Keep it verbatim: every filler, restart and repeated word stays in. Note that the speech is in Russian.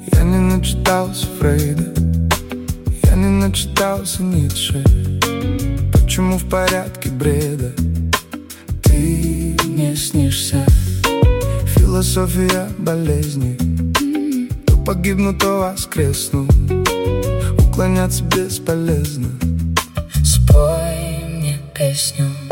Я не начитался Фрейда, я не начитался Ницше. Почему в порядке бреда ты мне снишься? Философия болезни. То погибну, то воскресну. Уклоняться бесполезно. Спой мне песню.